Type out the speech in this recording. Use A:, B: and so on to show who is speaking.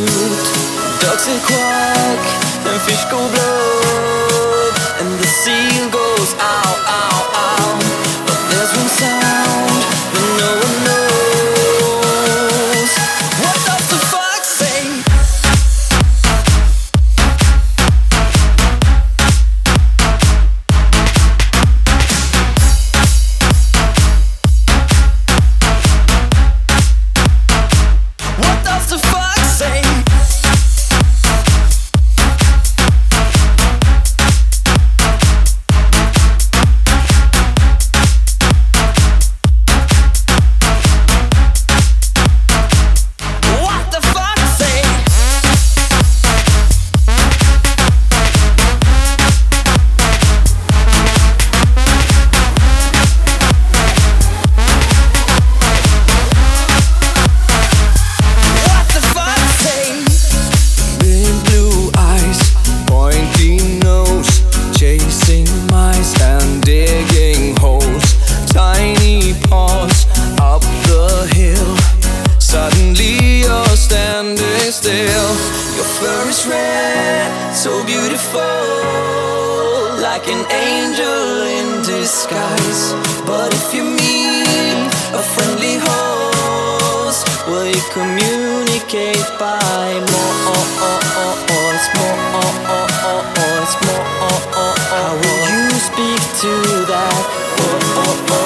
A: mute. Ducks they quack and fish go blub, and the seal goes ow, ow, ow. But there's one sound that no one knows. What does the fox say? What does the fox say? What the fox say? What the fox say? Big blue eyes, pointy nose, chasing mice and digging holes. Tiny paws up the hill. Suddenly you're standing still. Your fur is red, so beautiful, like an angel in disguise. But if you meet a friendly host, will you communicate by more? It's more. How will you speak to that?